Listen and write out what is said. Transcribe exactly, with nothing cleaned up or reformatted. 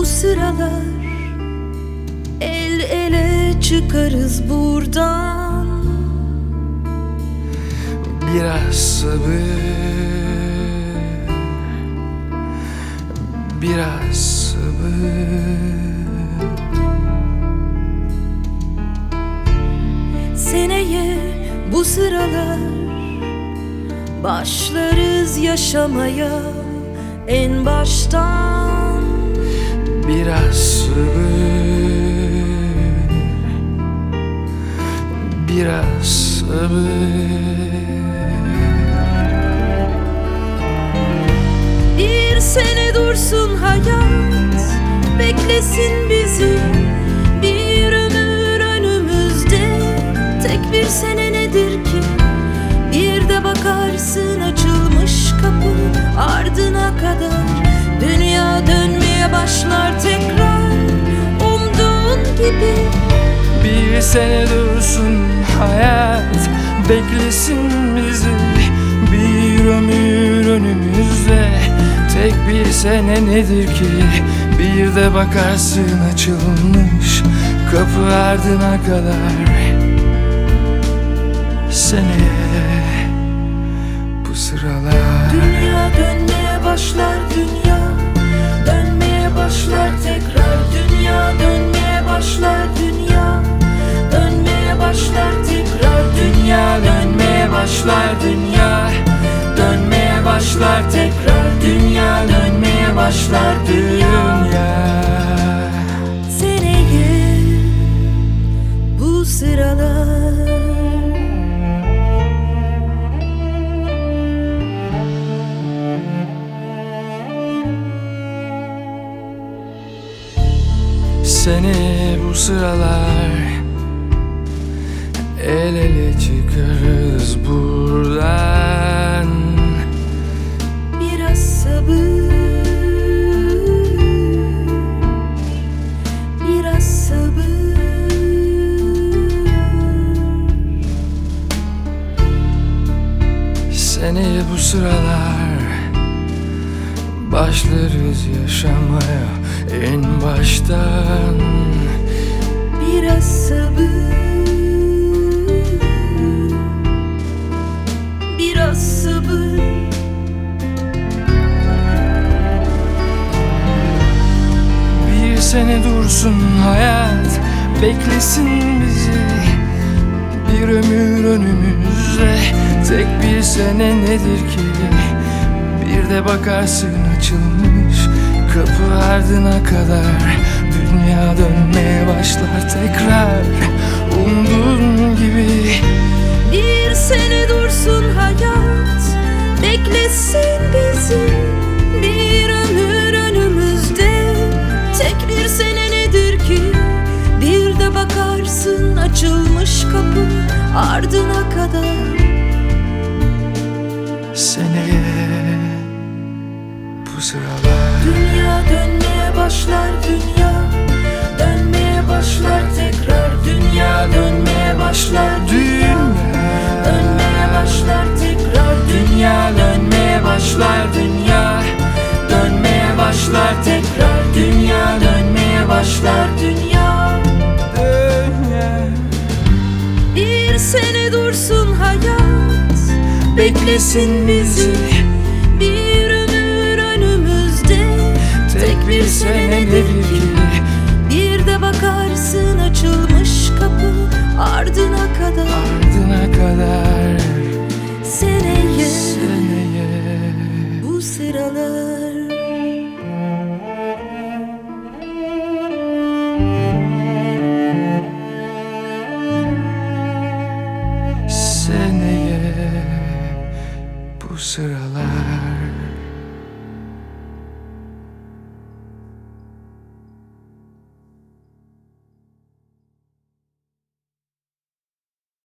bu sıralar el ele çıkarız buradan. Biraz sabır, biraz sabır. Seneye bu sıralar başlarız yaşamaya en baştan. Biraz sabır, biraz sabır. Bir sene dursun hayat, beklesin bizi. Bir ömür önümüzde, tek bir sene nedir ki? Bir de bakarsın açılmış kapı ardına kadar. Dünya dönmeye başlar tekrar umduğun gibi. Bir sene dursun hayat, beklesin bizi. Bir ömür önümüzde, tek bir sene nedir ki? Bir de bakarsın açılmış kapı ardına kadar. Seneye bu sıralar Dünya dönmeye başlar, dünya dönmeye başlar tekrar. Dünya dönmeye başlar, dünya dönmeye başlar tekrar. Dünya dönmeye başlar, dünya dönmeye başlar tekrar. Dünya dönmeye başlar, dünya. Seneye bu sıralar Seni bu sıralar el ele çıkarız buradan. biraz sabır, biraz sabır. Seni bu sıralar başlarız yaşamaya en baştan. Biraz sabır, biraz sabır. Bir sene dursun hayat, beklesin bizi. Bir ömür önümüzde, tek bir sene nedir ki? Bir de bakarsın açılmış kapı ardına kadar. Dünya dönmeye başlar tekrar umduğun gibi. Bir sene dursun hayat, beklesin bizi. Bir ömür önümüzde, tek bir sene nedir ki? Bir de bakarsın açılmış kapı ardına kadar. Seneye bu sıralar Dünya dönmeye başlar, dünya dönmeye başlar tekrar. Dünya dönmeye başlar, dünya dönmeye başlar tekrar. Dünya dönmeye başlar, dünya dönmeye başlar tekrar. Dünya dönmeye başlar, dünya. Bir sene dursun hayat, beklesin bizi. Bir ömür önümüzde, tek bir sene nedir ki? Bir de bakarsın açılmış kapı ardına kadar. ardına kadar. Seneye, Seneye bu sıralar Seneye bu sıralar